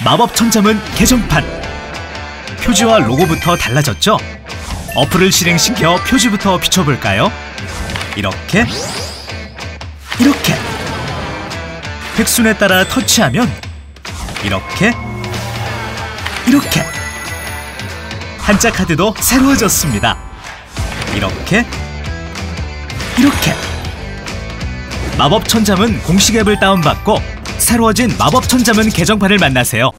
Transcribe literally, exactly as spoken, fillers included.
마법 천자문 개정판. 표지와 로고부터 달라졌죠? 어플을 실행시켜 표지부터 비춰볼까요? 이렇게, 이렇게. 획순에 따라 터치하면 이렇게, 이렇게. 한자 카드도 새로워졌습니다. 이렇게, 이렇게. 마법 천자문 공식 앱을 다운받고 새로워진 마법 천자문 개정판을 만나세요.